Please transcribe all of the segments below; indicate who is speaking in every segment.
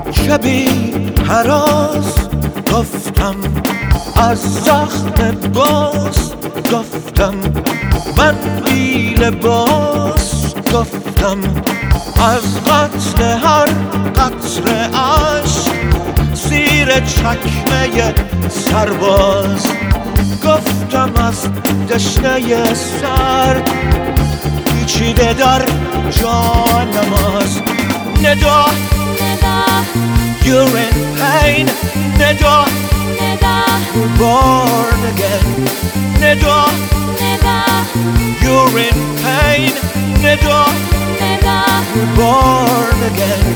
Speaker 1: شبی هراس گفتم، از زخم باز گفتم، من بی لباس گفتم، از قتل هر قطره اشک زیر چکمه سرباز گفتم، از دشنه سرد پیچیده در جانم است. ندا You're in pain. ندا We're born again. ندا You're in pain. ندا We're born again.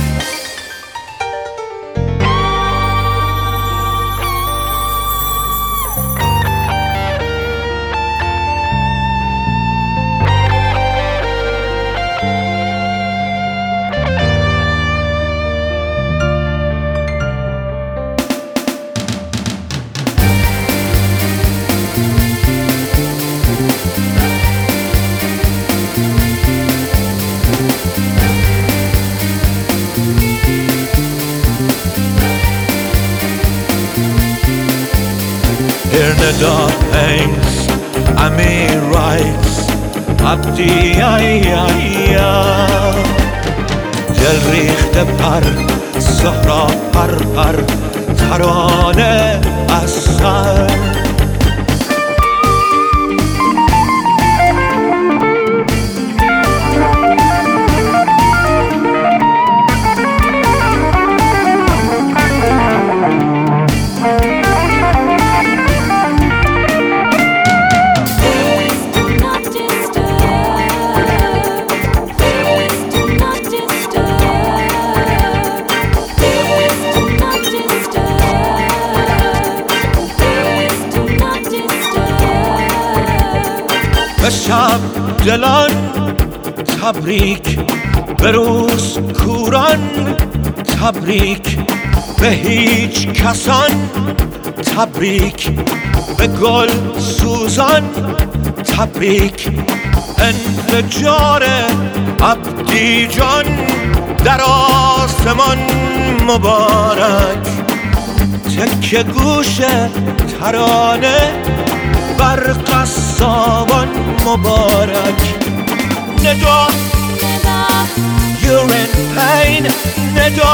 Speaker 1: Neda hangs, Amir writes, Abdi ayya. Dil rikhte par, Zahra par par, tarane asar. به شب دلان تبریک، به روز کوران تبریک، به هیچ کسان تبریک، به گل سوزان تبریک. انفجار عبدی جان در آسمان مبارک، تکه گوش ترانه بر قصابان مبارک. ندا You're in pain. ندا